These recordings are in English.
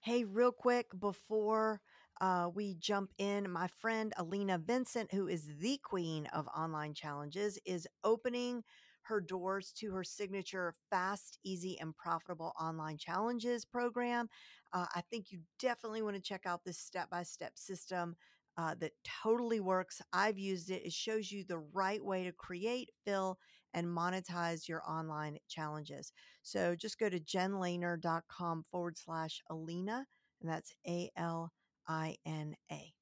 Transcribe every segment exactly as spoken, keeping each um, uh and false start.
Hey, real quick before uh, we jump in, my friend Alina Vincent, who is the queen of online challenges, is opening her doors to her signature fast, easy, and profitable online challenges program. Uh, I think you definitely want to check out this step by step system. Uh, that totally works. I've used it. It shows you the right way to create, fill, and monetize your online challenges. So just go to jenlehner.com forward slash Alina, and that's A L I N A.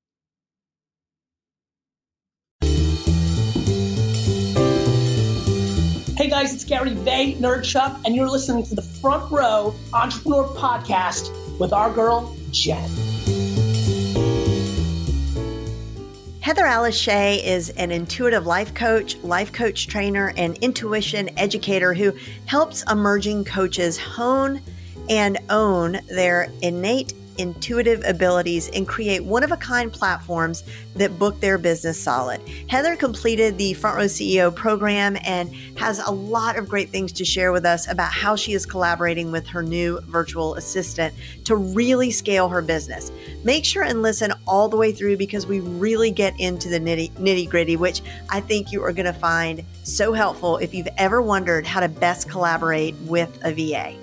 Hey guys, it's Gary Vaynerchuk, and you're listening to the Front Row Entrepreneur Podcast with our girl, Jen. Heather Alice Shea is an intuitive life coach, life coach trainer, and intuition educator who helps emerging coaches hone and own their innate intuitive abilities and create one-of-a-kind platforms that book their business solid. Heather completed the Front Row C E O program and has a lot of great things to share with us about how she is collaborating with her new virtual assistant to really scale her business. Make sure and listen all the way through because we really get into the nitty, nitty gritty, which I think you are going to find so helpful if you've ever wondered how to best collaborate with a V A.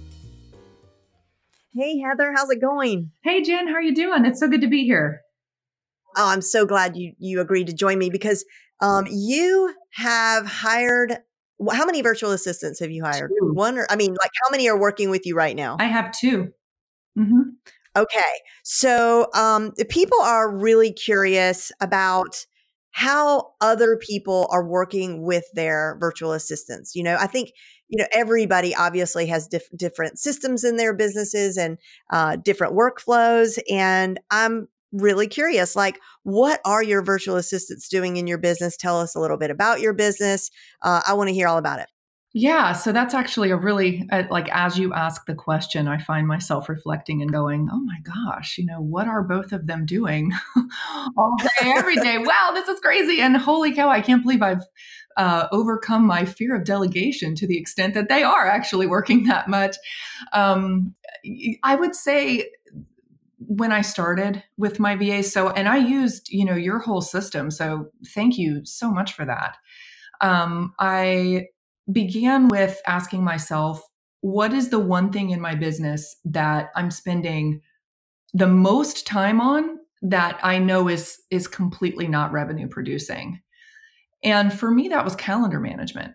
Hey, Heather, how's it going? Hey, Jen, how are you doing? It's so good to be here. Oh, I'm so glad you you agreed to join me because um, you have hired, how many virtual assistants have you hired? Two. One or, I mean, like how many are working with you right now? I have two. Mm-hmm. Okay. So um, the people are really curious about how other people are working with their virtual assistants. You know, I think, you know, everybody obviously has diff- different systems in their businesses and uh, different workflows. And I'm really curious, like, what are your virtual assistants doing in your business? Tell us a little bit about your business. Uh, I want to hear all about it. Yeah, so that's actually a really, uh, like, as you ask the question, I find myself reflecting and going, oh my gosh, you know, what are both of them doing all day, every day? Wow, this is crazy. And holy cow, I can't believe I've uh, overcome my fear of delegation to the extent that they are actually working that much. Um, I would say, when I started with my V A, so, and I used, you know, your whole system. So thank you so much for that. Um, I began with asking myself, what is the one thing in my business that I'm spending the most time on that I know is, is completely not revenue producing? And for me, that was calendar management.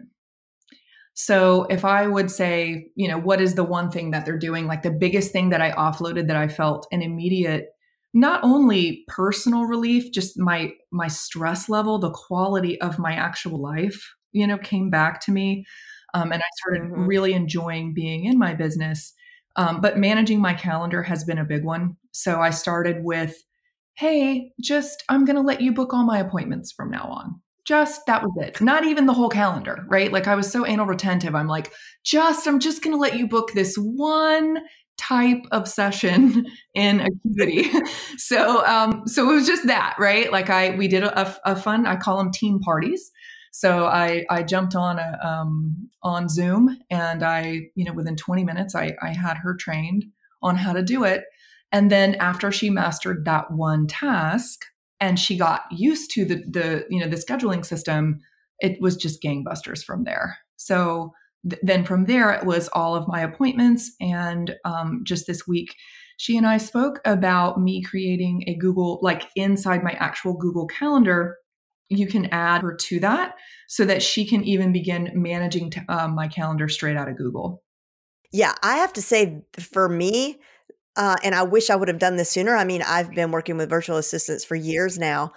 So if I would say, you know, what is the one thing that they're doing, like the biggest thing that I offloaded that I felt an immediate, not only personal relief, just my my stress level, the quality of my actual life, you know, came back to me. Um, and I started Mm-hmm. really enjoying being in my business. Um, but managing my calendar has been a big one. So I started with, hey, just I'm going to let you book all my appointments from now on. Just that was it. Not even the whole calendar, right? Like I was so anal retentive. I'm like, just, I'm just going to let you book this one type of session in Acuity. so, um, so it was just that, right? Like I, we did a, a fun, I call them team parties. So I, I jumped on a, um, on Zoom and I, you know, within twenty minutes, I, I had her trained on how to do it. And then after she mastered that one task, and she got used to the the you know the scheduling system, it was just gangbusters from there. So th- then from there it was all of my appointments. And um, just this week she and I spoke about me creating a Google, like inside my actual Google Calendar, you can add her to that so that she can even begin managing t- um, my calendar straight out of Google. Yeah, I have to say for me, Uh, and I wish I would have done this sooner. I mean, I've been working with virtual assistants for years now,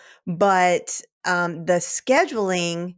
but um, the scheduling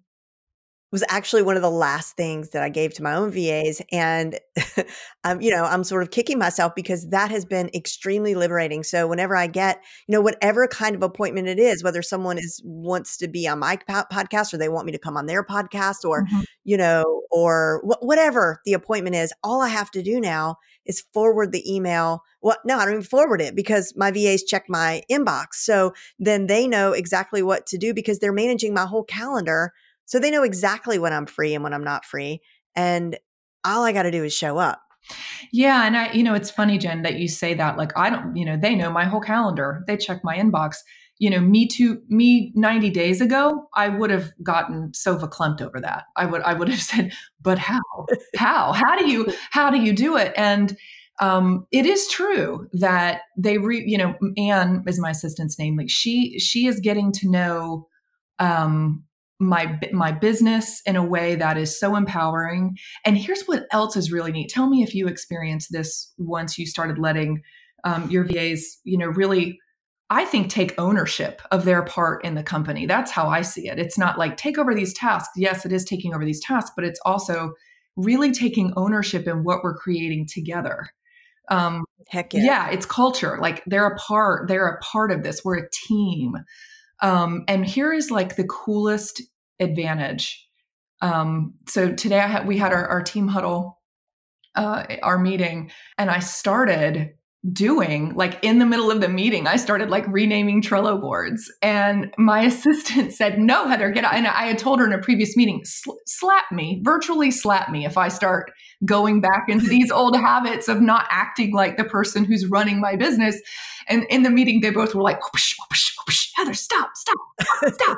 was actually one of the last things that I gave to my own V As. And, um, you know, I'm sort of kicking myself because that has been extremely liberating. So whenever I get, you know, whatever kind of appointment it is, whether someone is wants to be on my po- podcast or they want me to come on their podcast or, Mhm. you know, or wh- whatever the appointment is, all I have to do now is forward the email. Well, no, I don't even forward it because my V As check my inbox. So then they know exactly what to do because they're managing my whole calendar. So they know exactly when I'm free and when I'm not free. And all I got to do is show up. Yeah. And I, you know, it's funny, Jen, that you say that. Like, I don't, you know, they know my whole calendar. They check my inbox. You know, me too, me ninety days ago, I would have gotten so verklempt over that. I would, I would have said, but how, how, how do you, how do you do it? And um, it is true that they re, you know, Anne is my assistant's name. Like she, she is getting to know, um, my, my business in a way that is so empowering. And here's what else is really neat. Tell me if you experienced this once you started letting, um, your V As, you know, really, I think, take ownership of their part in the company. That's how I see it. It's not like take over these tasks. Yes, it is taking over these tasks, but it's also really taking ownership in what we're creating together. Um, Heck yeah. Yeah, it's culture. Like they're a part, they're a part of this. We're a team. Um, and here is like the coolest advantage. Um, so today I had, we had our, our team huddle, uh, our meeting, and I started doing like in the middle of the meeting, I started like renaming Trello boards, and my assistant said, no, Heather, get out. And I had told her in a previous meeting, sl- slap me, virtually slap me if I start going back into these old habits of not acting like the person who's running my business. And in the meeting, they both were like, whoosh, whoosh, whoosh, Heather, stop, stop, stop, stop.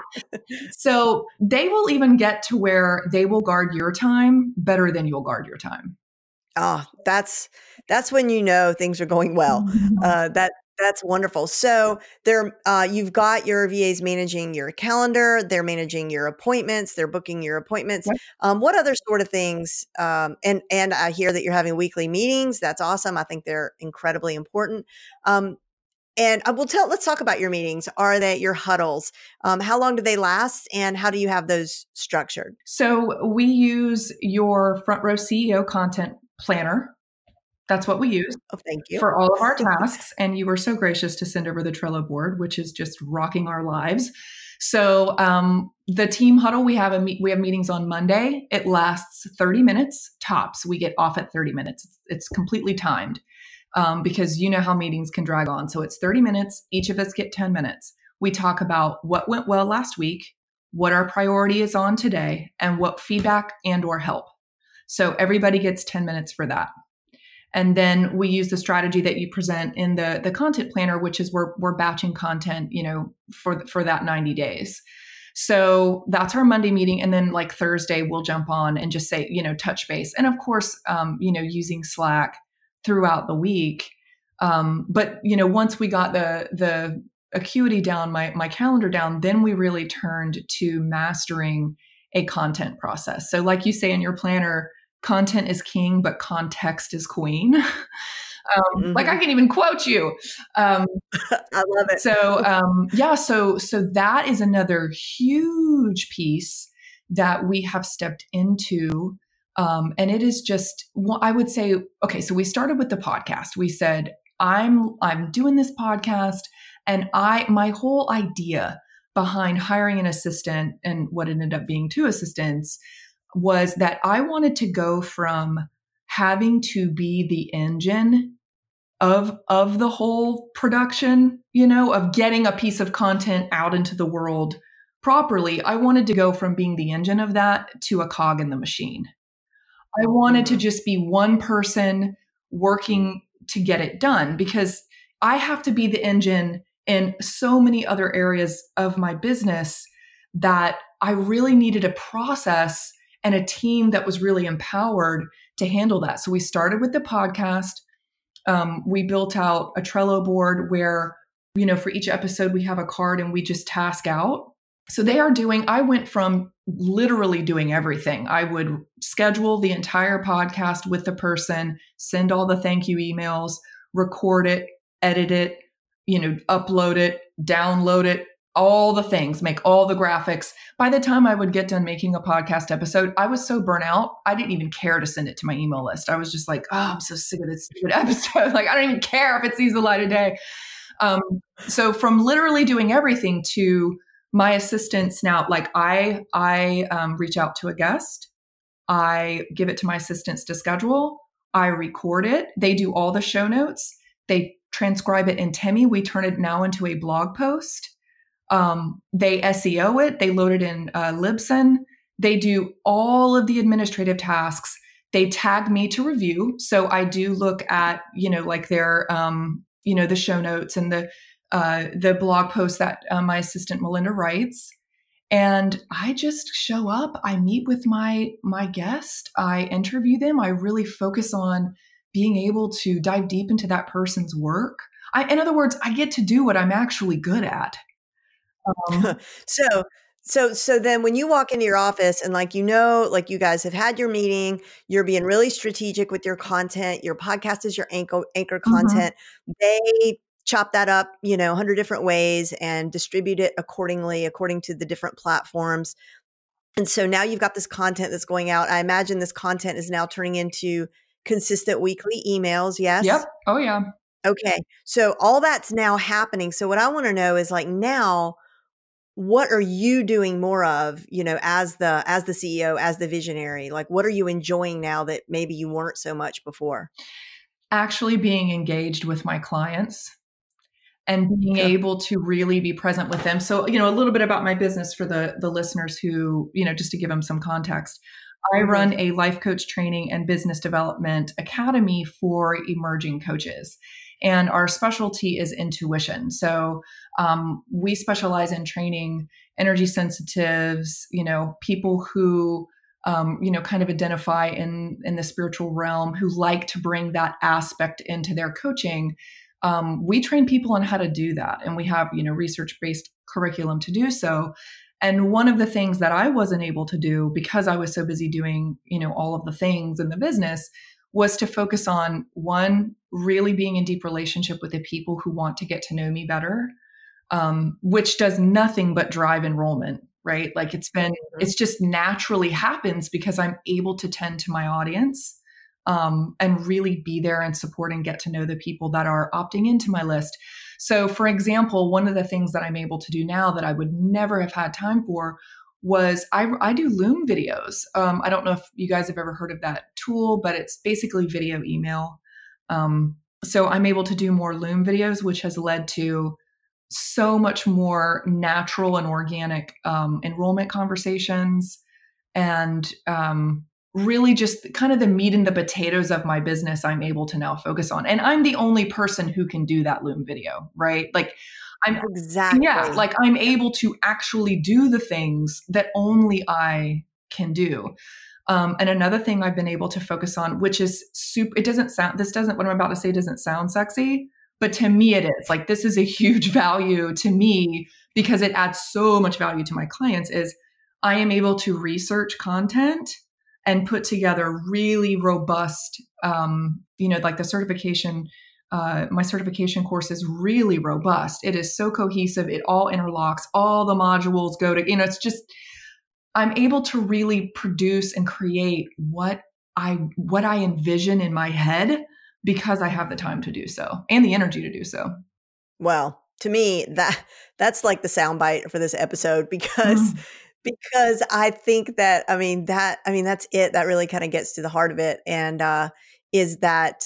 So they will even get to where they will guard your time better than you'll guard your time. Oh, that's that's when you know things are going well. Uh, that that's wonderful. So there, uh, you've got your V As managing your calendar. They're managing your appointments. They're booking your appointments. Yep. Um, what other sort of things? Um, and and I hear that you're having weekly meetings. That's awesome. I think they're incredibly important. Um, and I will tell. Let's talk about your meetings. Are they your huddles? Um, how long do they last? And how do you have those structured? So we use your Front Row C E O content planner. That's what we use oh, thank you. for all of our tasks. And you were so gracious to send over the Trello board, which is just rocking our lives. So um, the team huddle, we have a me- we have meetings on Monday. It lasts thirty minutes tops. We get off at thirty minutes. It's, it's completely timed um, because you know how meetings can drag on. So it's thirty minutes. Each of us get ten minutes. We talk about what went well last week, what our priority is on today, and what feedback and or help. So everybody gets ten minutes for that. And then we use the strategy that you present in the, the content planner, which is we're, we're batching content, you know, for, for that ninety days. So that's our Monday meeting. And then like Thursday, we'll jump on and just say, you know, touch base. And of course, um, you know, using Slack throughout the week. Um, but, you know, once we got the, the acuity down, my, my calendar down, then we really turned to mastering a content process. So like you say in your planner, content is king, but context is queen. um, mm-hmm. Like I can even quote you. Um, I love it. So um, yeah, so so that is another huge piece that we have stepped into, um, and it is just well, I would say okay. So we started with the podcast. We said I'm I'm doing this podcast, and I my whole idea behind hiring an assistant and what ended up being two assistants was that I wanted to go from having to be the engine of, of the whole production, you know, of getting a piece of content out into the world properly. I wanted to go from being the engine of that to a cog in the machine. I wanted to just be one person working to get it done because I have to be the engine in so many other areas of my business that I really needed a process and a team that was really empowered to handle that. So we started with the podcast. Um, we built out a Trello board where, you know, for each episode, we have a card and we just task out. So they are doing, I went from literally doing everything. I would schedule the entire podcast with the person, send all the thank you emails, record it, edit it, you know, upload it, download it, all the things, make all the graphics. By the time I would get done making a podcast episode, I was so burnt out, I didn't even care to send it to my email list. I was just like, oh, I'm so sick of this stupid episode. Like, I don't even care if it sees the light of day. Um, so from literally doing everything to my assistants now, like I, I um, reach out to a guest. I give it to my assistants to schedule. I record it. They do all the show notes. They transcribe it in Temi. We turn it now into a blog post. Um, they S E O it. They load it in uh, Libsyn. They do all of the administrative tasks. they tag me to review. So I do look at, you know, like their, um, you know, the show notes and the, uh, the blog post that uh, my assistant Melinda writes. And I just show up, I meet with my, my guest, I interview them. I really focus on being able to dive deep into that person's work. I, in other words, I get to do what I'm actually good at. Um, so, so, so then when you walk into your office and like, you know, like you guys have had your meeting, you're being really strategic with your content, your podcast is your anchor, anchor content. Mm-hmm. They chop that up, you know, a hundred different ways and distribute it accordingly, according to the different platforms. And so now you've got this content that's going out. I imagine this content is now turning into consistent weekly emails. Yes. Yep. Oh yeah. Okay. So all that's now happening. So what I want to know is like now, what are you doing more of, you know, as the, as the C E O, as the visionary? Like, what are you enjoying now that maybe you weren't so much before? Actually being engaged with my clients and being yeah. able to really be present with them. So, you know, a little bit about my business for the, the listeners who, you know, just to give them some context. I mm-hmm. run a life coach training and business development academy for emerging coaches. And our specialty is intuition. So um, we specialize in training energy sensitives, you know, people who, um, you know, kind of identify in, in the spiritual realm, who like to bring that aspect into their coaching. Um, we train people on how to do that. And we have, you know, research-based curriculum to do so. And one of the things that I wasn't able to do because I was so busy doing, you know, all of the things in the business was to focus on one, really being in deep relationship with the people who want to get to know me better, um, which does nothing but drive enrollment, right? Like it's been, mm-hmm. it's just naturally happens because I'm able to tend to my audience um, and really be there and support and get to know the people that are opting into my list. So for example, one of the things that I'm able to do now that I would never have had time for was I, I do Loom videos. Um, I don't know if you guys have ever heard of that tool, but it's basically video email. Um, so I'm able to do more Loom videos, which has led to so much more natural and organic um, enrollment conversations and um, really just kind of the meat and the potatoes of my business I'm able to now focus on. And I'm the only person who can do that Loom video, right? Like I'm exactly. Yeah, like I'm able to actually do the things that only I can do. Um, and another thing I've been able to focus on, which is super, it doesn't sound, this doesn't, what I'm about to say doesn't sound sexy, but to me it is. Like this is a huge value to me because it adds so much value to my clients is I am able to research content and put together really robust, um, you know, like the certification Uh, my certification course is really robust. It is so cohesive. It all interlocks. All the modules go to, you know, it's just, I'm able to really produce and create what I, what I envision in my head because I have the time to do so and the energy to do so. Well, to me, that that's like the soundbite for this episode because, mm. because I think that, I mean, that, I mean, that's it. That really kind of gets to the heart of it. And, uh, is that,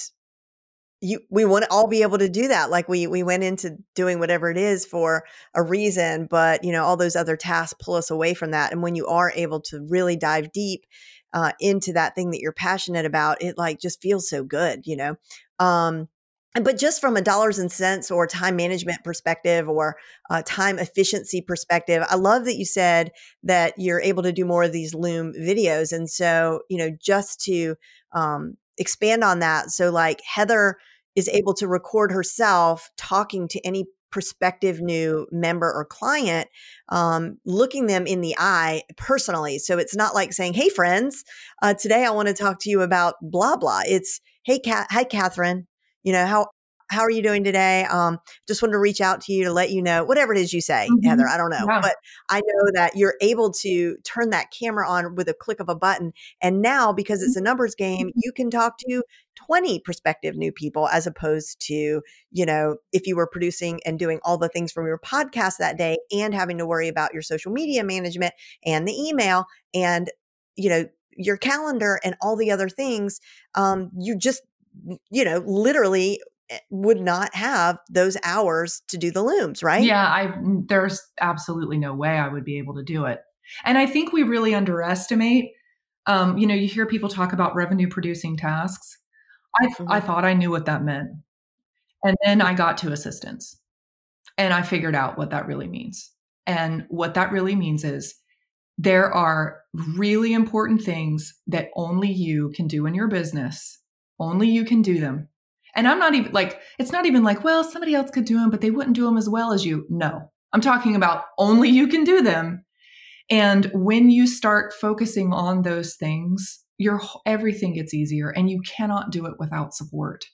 You, we want to all be able to do that. Like we, we went into doing whatever it is for a reason, but you know, all those other tasks pull us away from that. And when you are able to really dive deep, uh, into that thing that you're passionate about, it like just feels so good, you know? Um, but just from a dollars and cents or time management perspective or uh, time efficiency perspective, I love that you said that you're able to do more of these Loom videos. And so, you know, just to, um, expand on that. So like Heather is able to record herself talking to any prospective new member or client, um, looking them in the eye personally. So it's not like saying, hey friends, uh, today I want to talk to you about blah, blah. It's, hey, Kat, hi, Catherine, you know, how, how are you doing today? Um, just wanted to reach out to you to let you know, whatever it is you say, mm-hmm. Heather, I don't know, yeah. but I know that you're able to turn that camera on with a click of a button. And now because it's a numbers game, you can talk to twenty prospective new people as opposed to, you know, if you were producing and doing all the things from your podcast that day and having to worry about your social media management and the email and, you know, your calendar and all the other things. Um, you just, you know, literally would not have those hours to do the Looms, right? Yeah, I there's absolutely no way I would be able to do it. And I think we really underestimate Um, you know, you hear people talk about revenue producing tasks. I, Mm-hmm. I thought I knew what that meant. And then I got to assistants and I figured out what that really means. And what that really means is there are really important things that only you can do in your business. Only you can do them. And I'm not even like, it's not even like, well, somebody else could do them, but they wouldn't do them as well as you. No, I'm talking about only you can do them. And when you start focusing on those things, your everything gets easier and you cannot do it without support.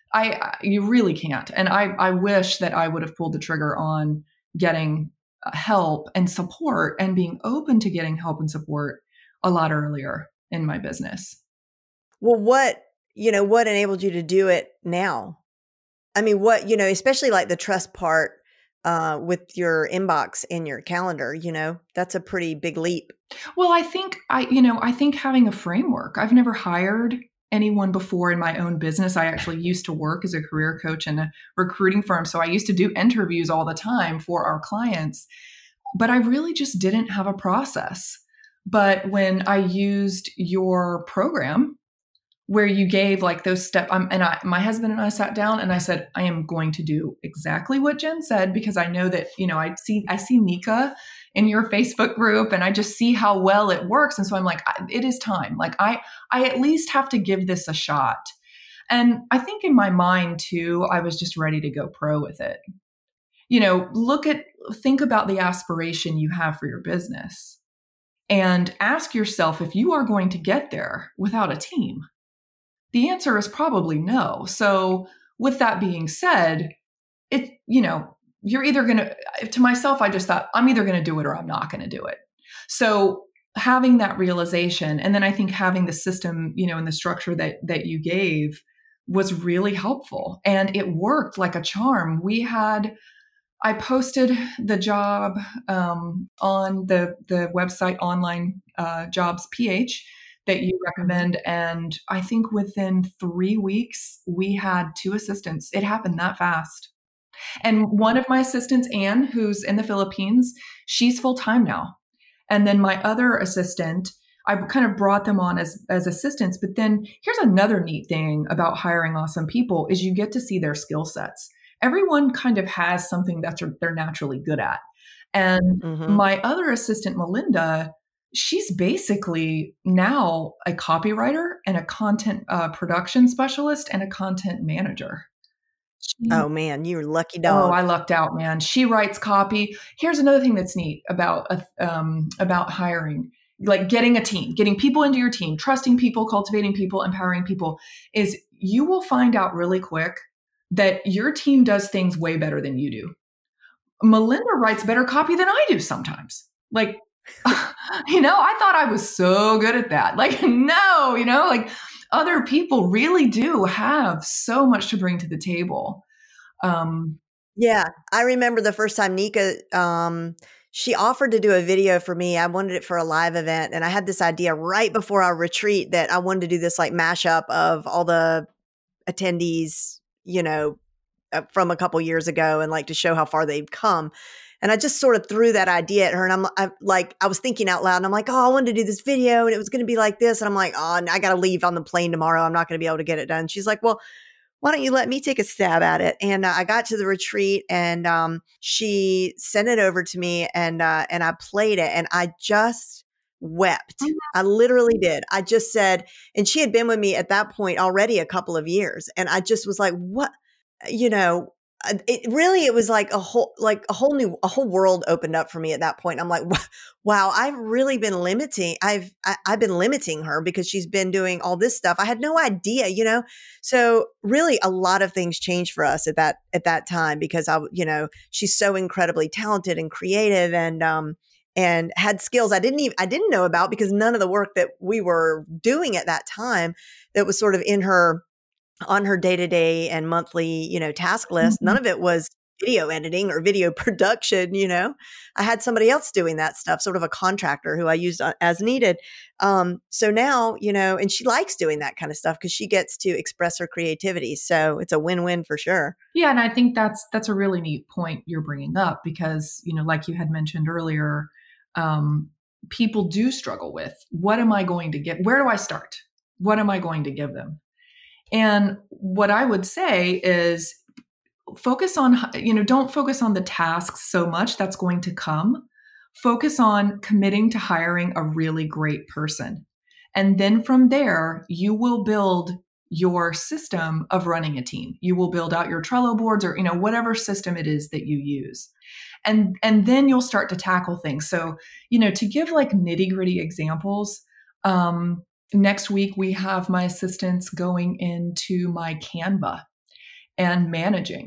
I, you really can't. And I, I wish that I would have pulled the trigger on getting help and support and being open to getting help and support a lot earlier in my business. Well, what, you know, what enabled you to do it now? I mean, what, you know, especially like the trust part uh, with your inbox in your calendar, you know, that's a pretty big leap. Well, I think I, you know, I think having a framework, I've never hired anyone before in my own business. I actually used to work as a career coach in a recruiting firm. So I used to do interviews all the time for our clients, but I really just didn't have a process. But when I used your program where you gave like those steps, um, and I, my husband and I sat down and I said, I am going to do exactly what Jen said, because I know that, you know, I see, I see Nika in your Facebook group and I just see how well it works. And so I'm like, it is time. Like I, I at least have to give this a shot. And I think in my mind too, I was just ready to go pro with it. You know, look at, think about the aspiration you have for your business and ask yourself if you are going to get there without a team. The answer is probably no. So with that being said, it, you know, you're either going to, to myself, I just thought I'm either going to do it or I'm not going to do it. So having that realization, and then I think having the system, you know, and the structure that, that you gave was really helpful, and it worked like a charm. We had, I posted the job um, on the, the website Online uh, Jobs P H that you recommend. And I think within three weeks, we had two assistants. It happened that fast. And one of my assistants, Anne, who's in the Philippines, she's full-time now. And then my other assistant, I kind of brought them on as, as assistants. But then here's another neat thing about hiring awesome people is you get to see their skill sets. Everyone kind of has something that they're, they're naturally good at. And mm-hmm. my other assistant, Melinda, she's basically now a copywriter and a content uh, production specialist and a content manager. She, oh man, you're lucky dog. Oh, I lucked out, man. She writes copy. Here's another thing that's neat about uh, um, about hiring, like getting a team, getting people into your team, trusting people, cultivating people, empowering people, is you will find out really quick that your team does things way better than you do. Melinda writes better copy than I do sometimes. Like, you know, I thought I was so good at that. Like, no, you know, like other people really do have so much to bring to the table. Um, yeah. I remember the first time Nika, um, she offered to do a video for me. I wanted it for a live event. And I had this idea right before our retreat that I wanted to do this like mashup of all the attendees, you know, uh, from a couple years ago and like to show how far they've come. And I just sort of threw that idea at her, and I'm I, like, I was thinking out loud, and I'm like, oh, I wanted to do this video, and it was going to be like this. And I'm like, oh, I got to leave on the plane tomorrow. I'm not going to be able to get it done. She's like, well, why don't you let me take a stab at it? And uh, I got to the retreat, and um, she sent it over to me, and uh, and I played it, and I just wept. I literally did. I just said, and she had been with me at that point already a couple of years, and I just was like, what, you know. It really, it was like a whole, like a whole new, a whole world opened up for me at that point. I'm like, wow, I've really been limiting. I've, I, I've been limiting her because she's been doing all this stuff. I had no idea, you know? So really a lot of things changed for us at that, at that time because I, you know, she's so incredibly talented and creative and, um, and had skills I didn't even, I didn't know about because none of the work that we were doing at that time that was sort of in her, on her day-to-day and monthly, you know, task list. Mm-hmm. None of it was video editing or video production, you know. I had somebody else doing that stuff, sort of a contractor who I used as needed. Um, so now, you know, and she likes doing that kind of stuff because she gets to express her creativity. So it's a win-win for sure. Yeah. And I think that's, that's a really neat point you're bringing up because, you know, like you had mentioned earlier, um, people do struggle with. What am I going to get? Where do I start? What am I going to give them? And what I would say is focus on, you know, don't focus on the tasks so much. That's going to come. Focus on committing to hiring a really great person. And then from there, you will build your system of running a team. You will build out your Trello boards or, you know, whatever system it is that you use. And, and then you'll start to tackle things. So, you know, to give like nitty gritty examples, um, next week we have my assistants going into my Canva and managing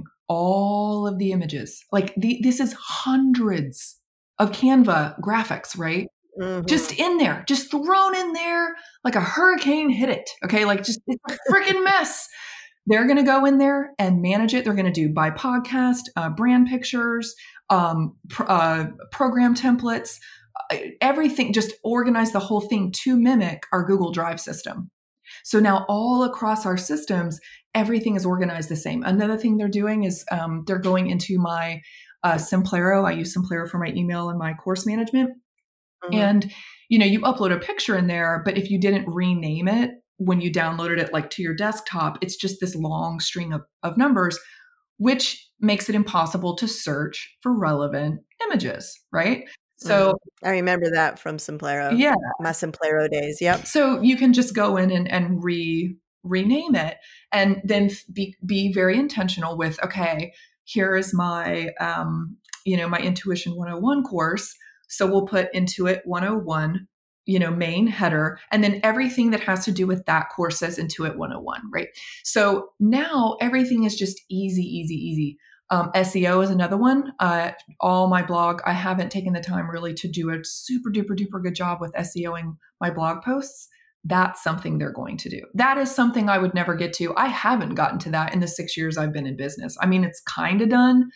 all of the images. Like the, this is hundreds of Canva graphics, right? Mm-hmm. Just in there, just thrown in there like a hurricane hit it. Okay. Like just it's a freaking mess. They're going to go in there and manage it. They're going to do by podcast, uh, brand pictures, um, pr- uh, program templates, uh, everything, just organize the whole thing to mimic our Google Drive system. So now all across our systems, everything is organized the same. Another thing they're doing is um, they're going into my uh, Simplero. I use Simplero for my email and my course management. Mm-hmm. And, you know, you upload a picture in there, but if you didn't rename it when you downloaded it like to your desktop, it's just this long string of, of numbers, which makes it impossible to search for relevant images, right? So mm-hmm. I remember that from Simplero. Yeah. My Simplero days. Yep. So you can just go in and, and re rename it and then be, be very intentional with, okay, here is my, um, you know, my Intuition one oh one course. So we'll put Intuit one oh one, you know, main header, and then everything that has to do with that course says Intuit one oh one, right? So now everything is just easy, easy, easy. Um, S E O is another one. Uh, all my blog, I haven't taken the time really to do a super duper duper good job with SEOing my blog posts. That's something they're going to do. That is something I would never get to. I haven't gotten to that in the six years I've been in business. I mean, it's kind of done.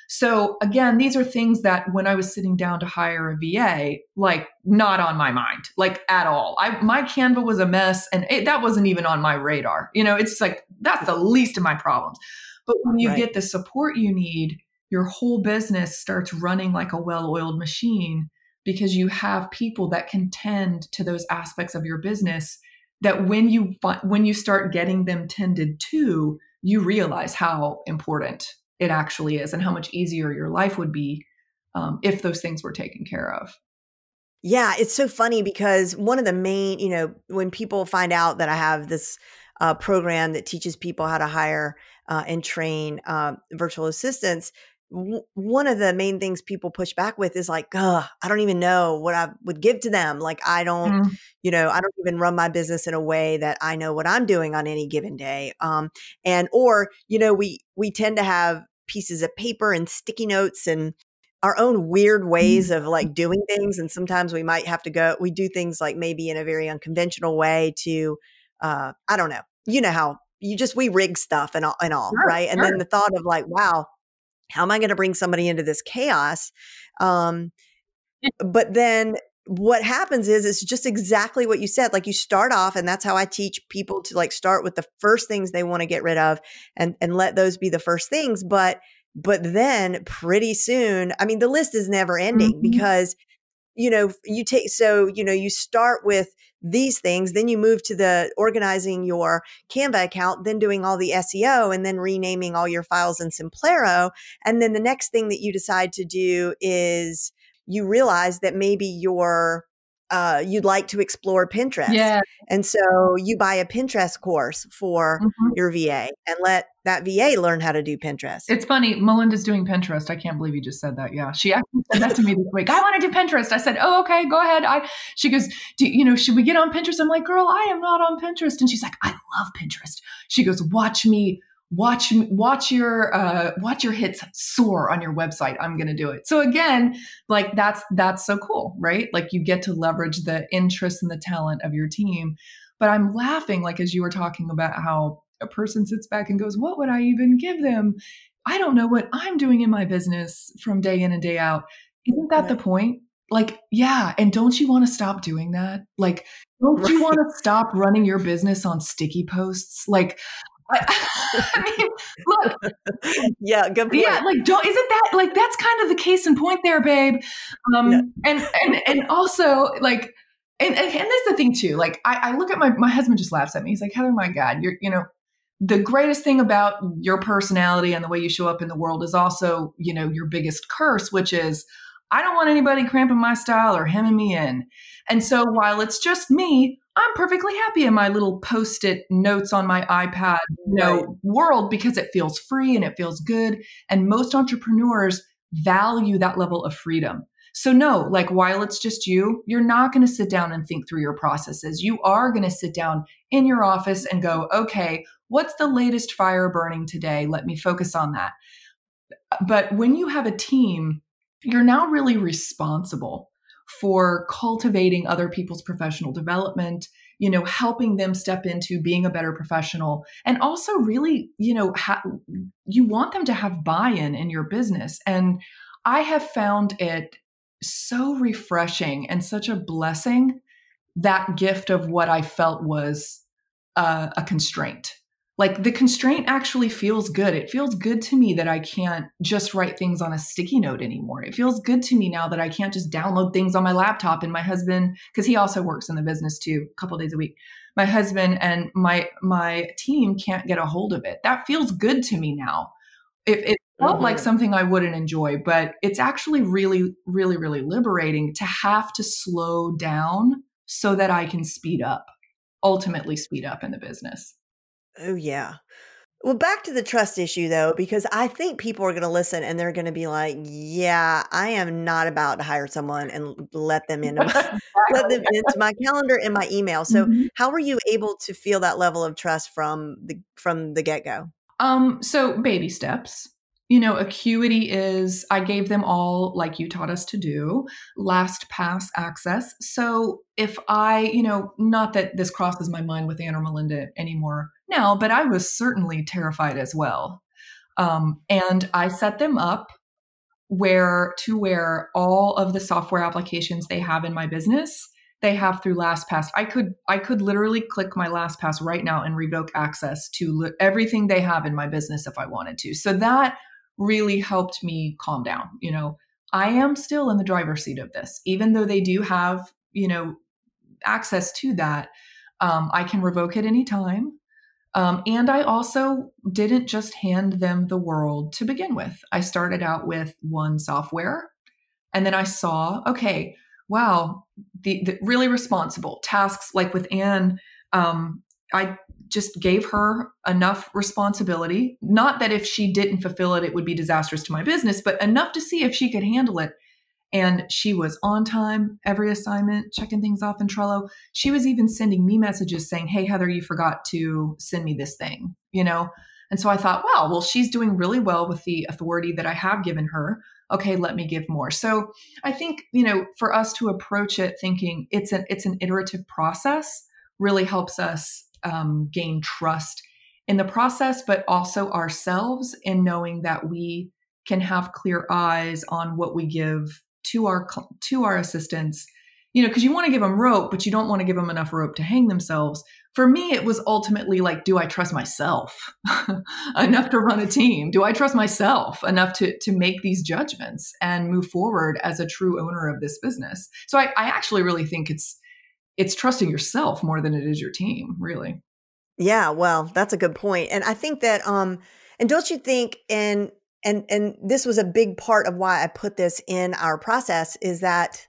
So again, these are things that when I was sitting down to hire a V A, like not on my mind, like at all. I, my Canva was a mess and it, that wasn't even on my radar. You know, it's like, that's the least of my problems. But when you right. get the support you need, your whole business starts running like a well-oiled machine because you have people that can tend to those aspects of your business that when you when you start getting them tended to, you realize how important it actually is and how much easier your life would be um, if those things were taken care of. Yeah, it's so funny because one of the main, you know, when people find out that I have this uh, program that teaches people how to hire uh, and train uh, virtual assistants, w- one of the main things people push back with is like, "Ugh, I don't even know what I would give to them. Like, I don't, mm. you know, I don't even run my business in a way that I know what I'm doing on any given day." Um, and or, you know, we we tend to have pieces of paper and sticky notes and our own weird ways of like doing things. And sometimes we might have to go, we do things like maybe in a very unconventional way to, uh, I don't know, you know how you just, we rig stuff and all, and all sure, right. And sure. then the thought of like, wow, how am I going to bring somebody into this chaos? Um, but then what happens is it's just exactly what you said. Like you start off, and that's how I teach people to like start with the first things they want to get rid of and, and let those be the first things. But, but then pretty soon, I mean, the list is never ending mm-hmm. because, you know, you take, so, you know, you start with these things, then you move to the organizing your Canva account, then doing all the S E O and then renaming all your files in Simplero. And then the next thing that you decide to do is you realize that maybe you're, uh, you'd like to explore Pinterest. Yeah. And so you buy a Pinterest course for mm-hmm. your V A and let that V A learn how to do Pinterest. It's funny. Melinda's doing Pinterest. I can't believe you just said that. Yeah. She actually said that to me this week. I want to do Pinterest. I said, oh, okay, go ahead. I, she goes, do you know, should we get on Pinterest? I'm like, girl, I am not on Pinterest. And she's like, I love Pinterest. She goes, watch me. Watch, watch your, uh, watch your hits soar on your website. I'm going to do it. So again, like that's, that's so cool, right? Like you get to leverage the interest and the talent of your team. But I'm laughing, like, as you were talking about how a person sits back and goes, what would I even give them? I don't know what I'm doing in my business from day in and day out. Isn't that right. the point? Like, yeah. And don't you want to stop doing that? Like, don't right. you want to stop running your business on sticky posts? Like, I, I mean, look. Yeah, good point. Yeah, like don't isn't that like that's kind of the case in point there, babe. Um, yeah. and and and also like, and and, and that's the thing too. Like I, I look at my my husband just laughs at me. He's like, Heather, my God, you're you know. The greatest thing about your personality and the way you show up in the world is also, you know, your biggest curse, which is I don't want anybody cramping my style or hemming me in. And so while it's just me, I'm perfectly happy in my little post-it notes on my iPad, you know, right. world, because it feels free and it feels good. And most entrepreneurs value that level of freedom. So no, like while it's just you, you're not going to sit down and think through your processes. You are going to sit down in your office and go, okay, what's the latest fire burning today? Let me focus on that. But when you have a team, you're now really responsible for cultivating other people's professional development, you know, helping them step into being a better professional. And also really, you know, ha- you want them to have buy-in in your business. And I have found it so refreshing and such a blessing, that gift of what I felt was uh, a constraint. Like the constraint actually feels good. It feels good to me that I can't just write things on a sticky note anymore. It feels good to me now that I can't just download things on my laptop, and my husband, because he also works in the business too, a couple of days a week. My husband and my my team can't get a hold of it. That feels good to me now. It, it felt mm-hmm. like something I wouldn't enjoy, but it's actually really, really, really liberating to have to slow down so that I can speed up, ultimately speed up in the business. Oh, yeah. Well, back to the trust issue, though, because I think people are going to listen and they're going to be like, yeah, I am not about to hire someone and let them into my, let them into my calendar and my email. So mm-hmm. how were you able to feel that level of trust from the from the get-go? Um, so baby steps. You know, Acuity is, I gave them all, like you taught us to do, LastPass access. So if I, you know, not that this crosses my mind with Anne or Melinda anymore now, but I was certainly terrified as well. Um, and I set them up where to where all of the software applications they have in my business, they have through LastPass. I could, I could literally click my LastPass right now and revoke access to li- everything they have in my business if I wanted to. So that really helped me calm down. You know, I am still in the driver's seat of this, even though they do have, you know, access to that. Um, I can revoke it anytime. Um, and I also didn't just hand them the world to begin with. I started out with one software, and then I saw, okay, wow, the, the really responsible tasks, like with Anne, um, I just gave her enough responsibility. Not that if she didn't fulfill it, it would be disastrous to my business, but enough to see if she could handle it. And she was on time, every assignment, checking things off in Trello. She was even sending me messages saying, hey, Heather, you forgot to send me this thing, you know? And so I thought, wow, well, she's doing really well with the authority that I have given her. Okay, let me give more. So I think, you know, for us to approach it thinking it's an, it's an iterative process really helps us um, gain trust in the process, but also ourselves in knowing that we can have clear eyes on what we give to our to our assistants, you know, because you want to give them rope, but you don't want to give them enough rope to hang themselves. For me, it was ultimately like, do I trust myself enough to run a team? Do I trust myself enough to to make these judgments and move forward as a true owner of this business? So I, I actually really think it's it's trusting yourself more than it is your team, really. Yeah, well, that's a good point. And I think that, um, and don't you think, and And and this was a big part of why I put this in our process, is that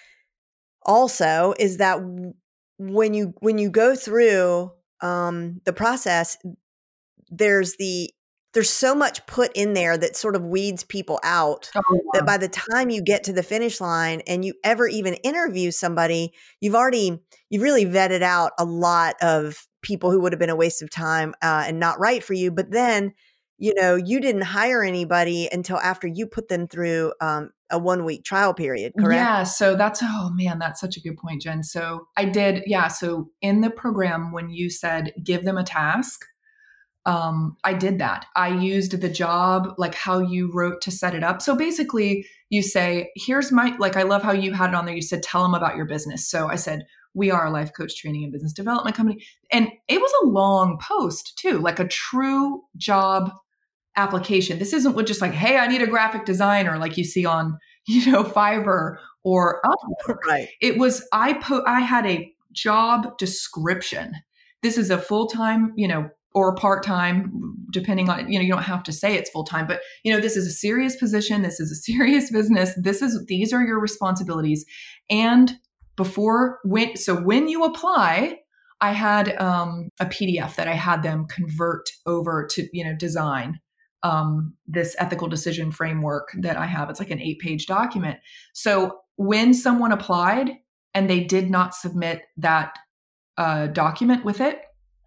also is that when you when you go through um, the process, there's the there's so much put in there that sort of weeds people out oh, wow. that by the time you get to the finish line and you ever even interview somebody, you've already you've really vetted out a lot of people who would have been a waste of time uh, and not right for you. But then, you know, you didn't hire anybody until after you put them through um, a one week trial period, correct? Yeah. So that's, oh man, that's such a good point, Jen. So I did. Yeah. So in the program, when you said, give them a task, um, I did that. I used the job, like how you wrote to set it up. So basically you say, here's my, like, I love how you had it on there. You said, tell them about your business. So I said, We are a life coach training and business development company. And it was a long post too, like a true job application. This isn't what just like, hey, I need a graphic designer like you see on, you know, Fiverr or Upwork. Right. It was, I put, I had a job description. This is a full-time, you know, or part-time, depending on, you know, you don't have to say it's full-time, but, you know, this is a serious position. This is a serious business. This is, these are your responsibilities. And before, when, so when you apply, I had um, a P D F that I had them convert over to, you know, design um, this ethical decision framework that I have. It's like an eight page document. So when someone applied and they did not submit that uh, document with it,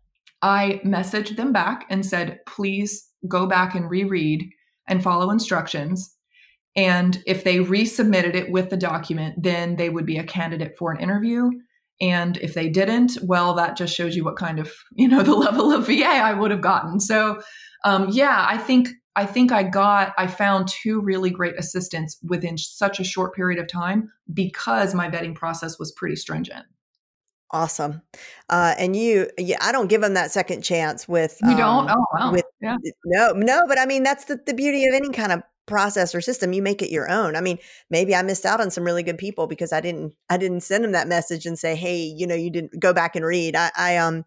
I messaged them back and said, please go back and reread and follow instructions. And if they resubmitted it with the document, then they would be a candidate for an interview. And if they didn't, well, that just shows you what kind of, you know, the level of V A I would have gotten. So, um, yeah, I think, I think I got, I found two really great assistants within such a short period of time because my vetting process was pretty stringent. Awesome. Uh, and you, yeah, I don't give them that second chance with, you don't? um, Oh, wow. with, yeah. no, no, but I mean, that's the, the beauty of any kind of process or system. You make it your own. I mean, maybe I missed out on some really good people because I didn't, I didn't send them that message and say, hey, you know, you didn't go back and read. I, I, um,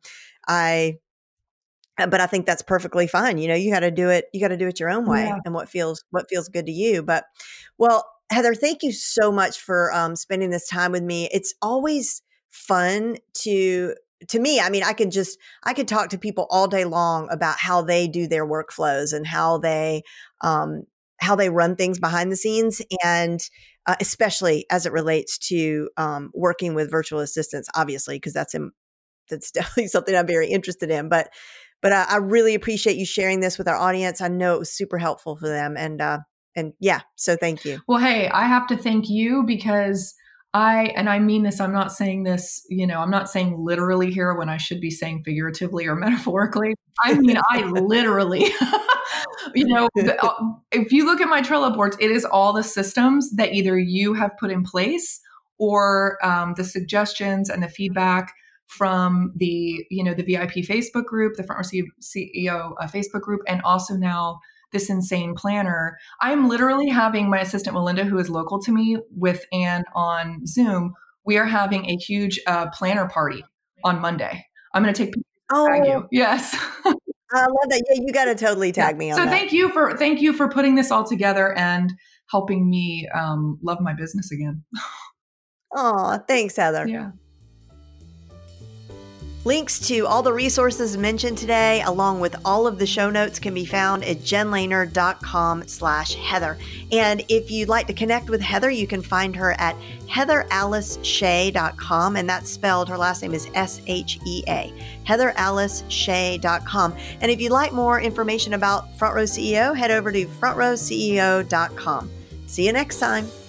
I, but I think that's perfectly fine. You know, you got to do it, you got to do it your own way Yeah. and what feels, what feels good to you. But well, Heather, thank you so much for, um, spending this time with me. It's always fun to, to me, I mean, I could just, I could talk to people all day long about how they do their workflows and how they, um, how they run things behind the scenes. And, uh, especially as it relates to, um, working with virtual assistants, obviously, because that's, in, that's definitely something I'm very interested in, but, but I, I really appreciate you sharing this with our audience. I know it was super helpful for them. And, uh, and yeah, so thank you. Well, hey, I have to thank you because I, and I mean this, I'm not saying this, you know, I'm not saying literally here when I should be saying figuratively or metaphorically. I mean, I literally, you know, if you look at my Trello boards, it is all the systems that either you have put in place or um, the suggestions and the feedback from the, you know, the V I P Facebook group, the Front Row C E O uh, Facebook group, and also now this insane planner. I'm literally having my assistant, Melinda, who is local to me, with Anne on Zoom. We are having a huge uh, planner party on Monday. I'm going to take pictures oh, and tag you. Yes. I love that. Yeah, you got to totally tag yeah. me on so that. So thank you for, thank you for putting this all together and helping me um, love my business again. Oh, thanks, Heather. Yeah. Links to all the resources mentioned today, along with all of the show notes, can be found at jenlehner.com slash Heather. And if you'd like to connect with Heather, you can find her at heather alice shea dot com. And that's spelled, her last name is S H E A, heather alice shea dot com. And if you'd like more information about Front Row C E O, head over to front row C E O dot com. See you next time.